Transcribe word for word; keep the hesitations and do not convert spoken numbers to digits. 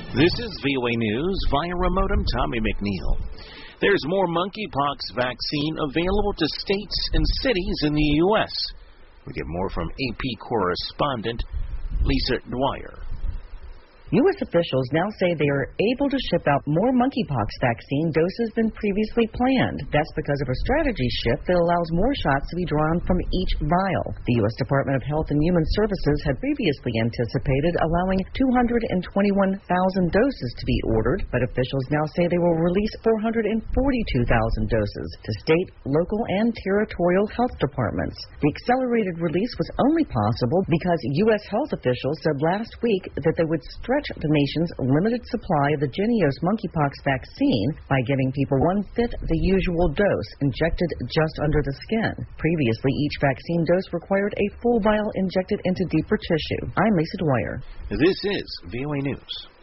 This is V O A News via remote. I'm Tommy McNeil. There's more monkeypox vaccine available to states and cities in the U S We get more from A P correspondent Lisa Dwyer. U S officials now say they are able to ship out more monkeypox vaccine doses than previously planned. That's because of a strategy shift that allows more shots to be drawn from each vial. The U S Department of Health and Human Services had previously anticipated allowing two hundred twenty-one thousand doses to be ordered, but officials now say they will release four hundred forty-two thousand doses to state, local, and territorial health departments. The accelerated release was only possible because U S health officials said last week that they would stretch the nation's limited supply of the Jynneos monkeypox vaccine by giving people one-fifth the usual dose injected just under the skin. Previously, each vaccine dose required a full vial injected into deeper tissue. I'm Lisa Dwyer. This is V O A News.